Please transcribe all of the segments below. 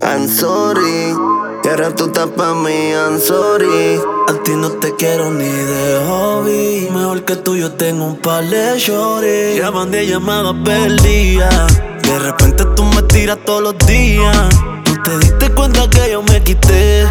I'm sorry, que ahora tú estás pa' mí, I'm sorry. A ti no te quiero ni de hobby. Mejor que tú yo tengo un par de shorties. Llaman de llamadas perdidas. De repente tú me tiras todos los días. ¿No te diste cuenta que yo me quité?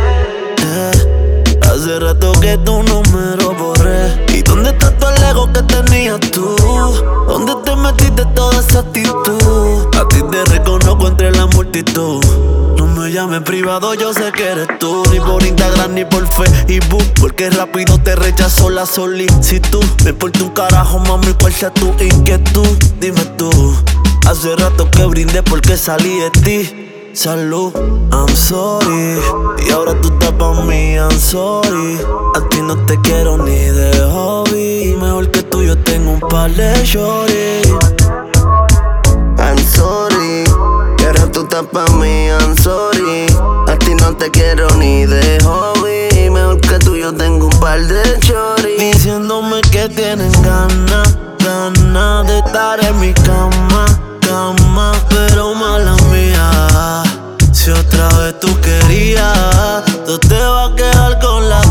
Hace rato que tu número borré. ¿Y dónde está todo el ego que tenías tú? ¿Dónde te metiste toda esa actitud? A ti te reconozco entre la multitud. No me llames privado, yo sé que eres tú. Ni por Instagram ni por Facebook, porque rápido te rechazó la solicitud. Me importa un carajo, mami, cuál sea tu inquietud. Dime tú, hace rato que brindé porque salí de ti. Salud, I'm sorry. Y ahora tú estás pa' mí, I'm sorry. A ti no te quiero ni de hobby. Mejor que tú yo tengo un par de shorties. I'm sorry, que ahora tú estás pa' mí, I'm sorry. A ti no te quiero ni de hobby. Mejor que tú yo tengo un par de choris. Diciéndome que tienen ganas de estar en mi cama, pero mala mía. Si otra vez tú querías, tú te vas a quedar con la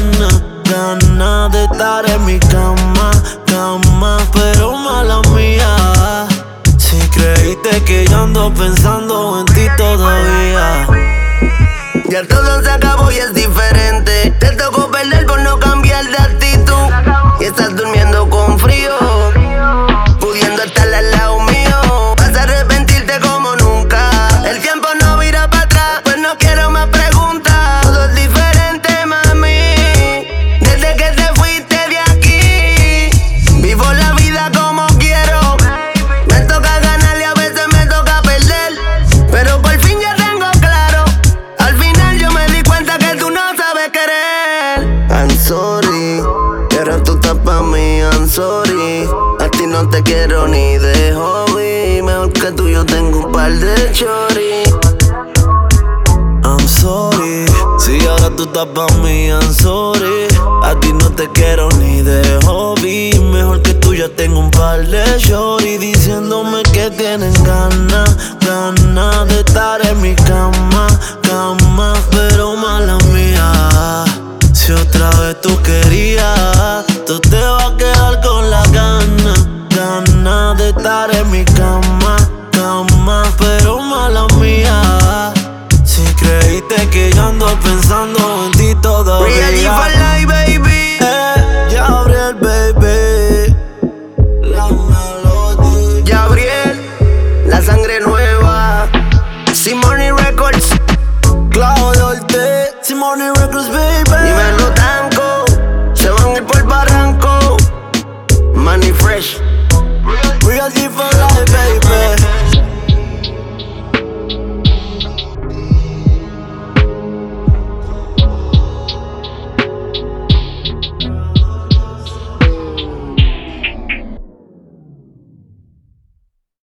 gana de estar en mi cama, pero mala mía. Si creíste que yo ando pensando en ti todavía. Ya todo se acabó y es diferente. Te tocó perder por no cambiar de actitud. Y estás durmiendo con frío, pudiendo estar al lado mío. Vas a arrepentirte como nunca. El tiempo no vira para atrás, pues no quiero más preguntas. Todo es diferente, mami, desde que te fuiste de aquí. Vivo la vida como quiero. Me toca ganar y a veces me toca perder, pero por fin ya tengo claro. Al final yo me di cuenta que tú no sabes querer. I'm sorry, que ahora tú estás pa' mí, I'm sorry. A ti no te quiero ni de hobby. Mejor que tú yo tengo un par de choris. I'm sorry, si ahora tú estás pa' mí, I'm sorry. A ti no te quiero ni de hobby. Mejor que tú ya tengo un par de shorties. Diciéndome que tienen ganas